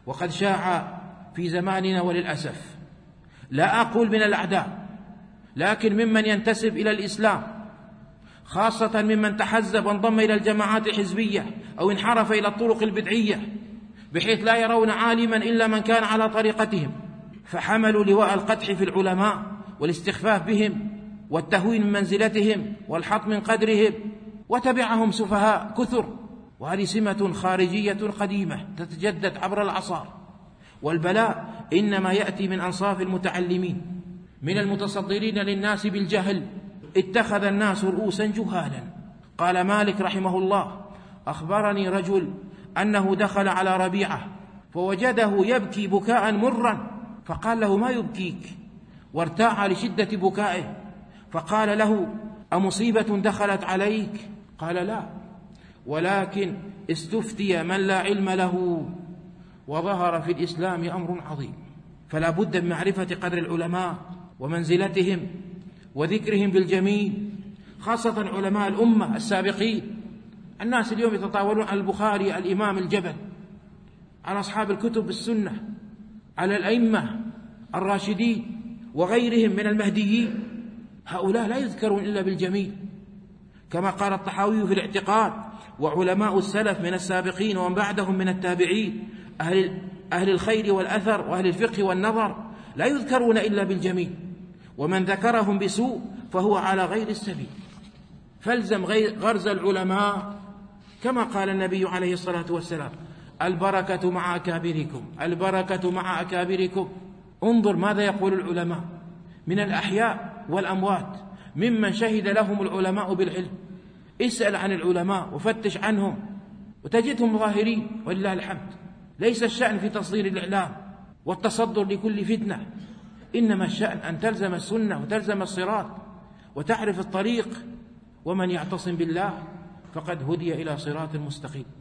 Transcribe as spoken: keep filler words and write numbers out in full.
وقد شاع في زماننا وللأسف، لا أقول من الأعداء، لكن ممن ينتسب إلى الإسلام، خاصة ممن تحزب وانضم إلى الجماعات الحزبية أو انحرف إلى الطرق البدعية، بحيث لا يرون عالما إلا من كان على طريقتهم، فحملوا لواء القدح في العلماء والاستخفاف بهم والتهوين من منزلتهم والحط من قدرهم، وتبعهم سفهاء كثر. وهذه سمة خارجية قديمة تتجدد عبر الأعصار، والبلاء إنما يأتي من أنصاف المتعلمين من المتصدرين للناس بالجهل. اتخذ الناس رؤوسا جهالا. قال مالك رحمه الله: أخبرني رجل أنه دخل على ربيعة فوجده يبكي بكاء مرا، فقال له: ما يبكيك؟ وارتاع لشدة بكائه، فقال له: أمصيبة دخلت عليك؟ قال: لا، ولكن استفتي من لا علم له، وظهر في الإسلام أمر عظيم. فلا بد من معرفة قدر العلماء ومنزلتهم وذكرهم بالجميل، خاصة علماء الأمة السابقين. الناس اليوم يتطاولون على البخاري الإمام الجبل، على أصحاب الكتب السنة، على الأئمة الراشدين وغيرهم من المهديين. هؤلاء لا يذكرون إلا بالجميل، كما قال الطحاوي في الاعتقاد: وعلماء السلف من السابقين ومن بعدهم من التابعين أهل, أهل الخير والأثر وأهل الفقه والنظر لا يذكرون إلا بالجميل، ومن ذكرهم بسوء فهو على غير السبيل. فالزم غرز العلماء، كما قال النبي عليه الصلاة والسلام: البركة مع أكابركم، البركة مع أكابركم. انظر ماذا يقول العلماء من الأحياء والأموات، ممن شهد لهم العلماء بالعلم. اسأل عن العلماء وفتش عنهم وتجدهم ظاهرين ولله الحمد. ليس الشأن في تصدير الإعلام والتصدر لكل فتنة، إنما الشأن أن تلزم السنة وتلزم الصراط وتعرف الطريق، ومن يعتصم بالله فقد هدي إلى صراط مستقيم.